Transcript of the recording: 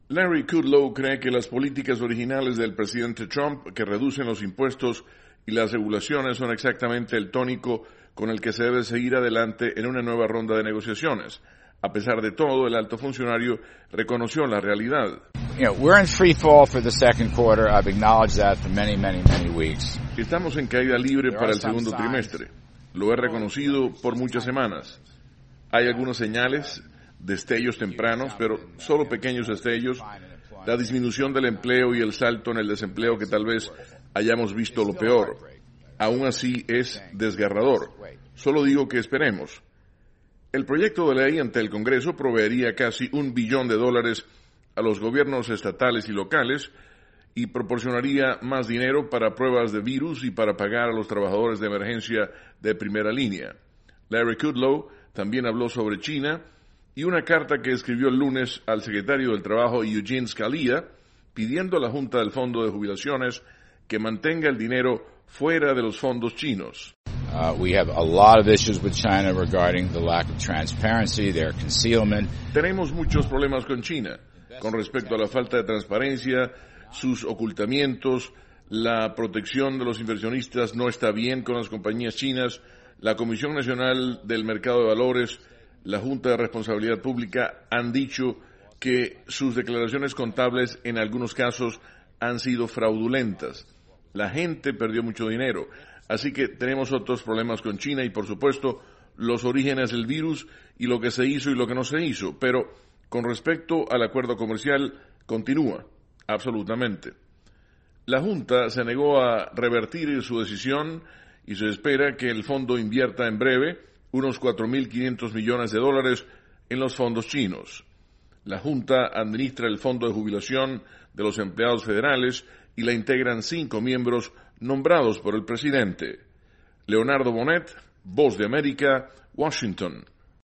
Larry Kudlow cree que las políticas originales del presidente Trump, que reducen los impuestos y las regulaciones, son exactamente el tónico con el que se debe seguir adelante en una nueva ronda de negociaciones. A pesar de todo, el alto funcionario reconoció la realidad. We're in free fall for the second quarter. I've acknowledged that for many weeks. Estamos en caída libre para el segundo trimestre. Lo he reconocido por muchas semanas. Hay algunas señales, destellos tempranos, pero solo pequeños destellos. La disminución del empleo y el salto en el desempleo que tal vez hayamos visto lo peor. Aún así es desgarrador. Solo digo que esperemos. El proyecto de ley ante el Congreso proveería casi $1 billón a los gobiernos estatales y locales y proporcionaría más dinero para pruebas de virus y para pagar a los trabajadores de emergencia de primera línea. Larry Kudlow también habló sobre China y una carta que escribió el lunes al secretario del Trabajo Eugene Scalia pidiendo a la Junta del Fondo de Jubilaciones que mantenga el dinero fuera de los fondos chinos. We have a lot of issues with China regarding the lack of transparency, their concealment. Tenemos muchos problemas con China con respecto a la falta de transparencia, sus ocultamientos, la protección de los inversionistas no está bien con las compañías chinas, la Comisión Nacional del Mercado de Valores, la Junta de Responsabilidad Pública han dicho que sus declaraciones contables en algunos casos han sido fraudulentas. La gente perdió mucho dinero. Así que tenemos otros problemas con China y, por supuesto, los orígenes del virus y lo que se hizo y lo que no se hizo. Pero con respecto al acuerdo comercial, continúa, absolutamente. La Junta se negó a revertir su decisión y se espera que el fondo invierta en breve unos $4.500 millones en los fondos chinos. La Junta administra el fondo de jubilación de los empleados federales y la integran 5 miembros nombrados por el presidente. Leonardo Bonet, Voz de América, Washington.